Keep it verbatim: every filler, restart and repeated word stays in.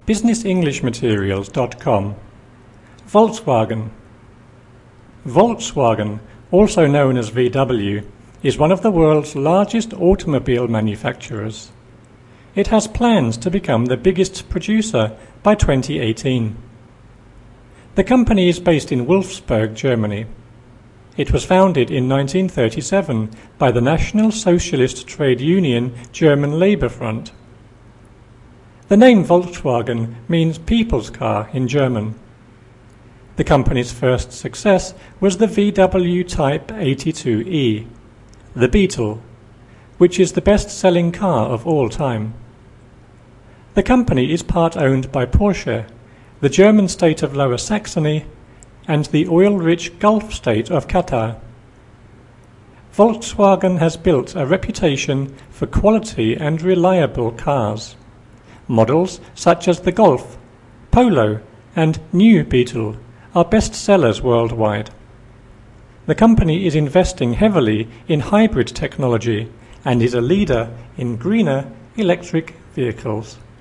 business english materials dot com. Volkswagen. Volkswagen, also known as V W, is one of the world's largest automobile manufacturers. It has plans to become the biggest producer by twenty eighteen. The company is based in Wolfsburg, Germany. It was founded in nineteen thirty-seven by the National Socialist Trade Union German Labour Front. The name Volkswagen means people's car in German. The company's first success was the V W Type eighty-two E, the Beetle, which is the best-selling car of all time. The company is part owned by Porsche, the German state of Lower Saxony, and the oil-rich Gulf state of Qatar. Volkswagen has built a reputation for quality and reliable cars. Models such as the Golf, Polo, and New Beetle are best sellers worldwide. The company is investing heavily in hybrid technology and is a leader in greener electric vehicles.